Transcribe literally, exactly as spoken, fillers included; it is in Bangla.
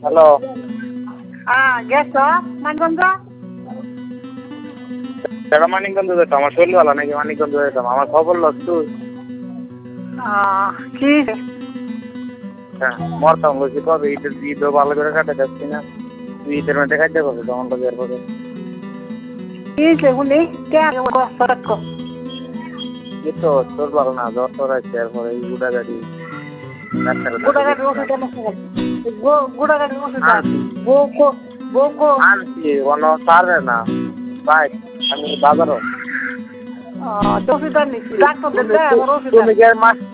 হ্যালো। হ্যাঁ গেছ মানিকগঞ্জ? কেন মানিকগঞ্জ যেতাম? আমার শরীর ভালো নাকি মানিকগঞ্জ যেতাম? আমার খবর লস তুই। কি হ্যাঁ মরতাম বলছি কবে ঈদের ঈদও ভালো করে কাটে যাচ্ছি না। তুই ঈদের মধ্যে কাটতে পারবি তখন তো বের করে কি শুনি কে আগে সরক এই তো তোর ভালো না জ্বর তোর আছে এরপরে এই গুড়া গাড়ি গুড়াগাড়ির ওষুধ গুড়াগাড়ির ওষুধ বউ বউ আনছি কোনো পারবে না ভাই আমি বাজারও ওষুধ আনিছি ডাক্তার দেবে ওষুধ তুমি কি মাস